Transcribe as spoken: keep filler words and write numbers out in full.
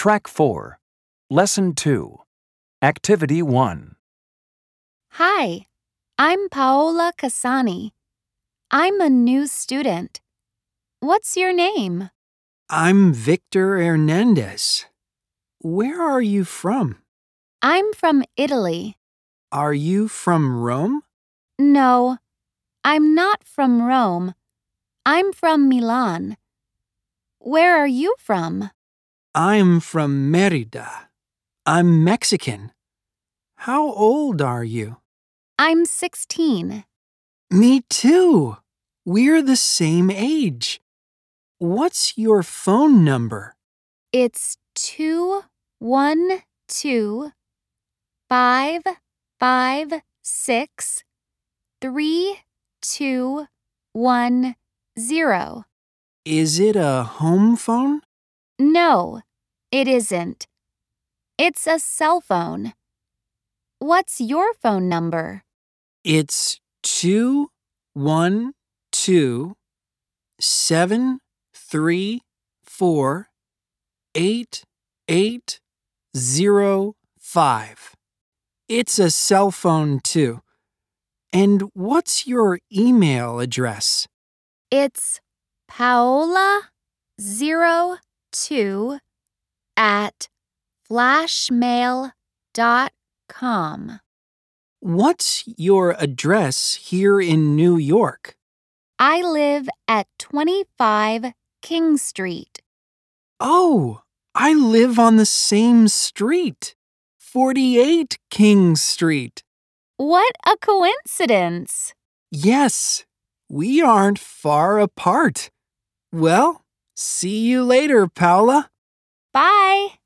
Track four. Lesson two. Activity one. Hi, I'm Paola Casani. I'm a new student. What's your name? I'm Victor Hernandez. Where are you from? I'm from Italy. Are you from Rome? No, I'm not from Rome. I'm from Milan. Where are you from? I'm from Mérida. I'm Mexican. How old are you? I'm sixteen. Me too. We're the same age. What's your phone number? It's two one two five five six three two one zero. Is it a home phone? No, it isn't. It's a cell phone. What's your phone number? It's two one two seven three four eight eight zero five. It's a cell phone too. And what's your email address? It's paola zero two at flashmail dot com. What's your address here in New York? I live at twenty-five King Street. Oh, I live on the same street. forty-eight King Street. What a coincidence! Yes, we aren't far apart. Well, see you later, Paola. Bye!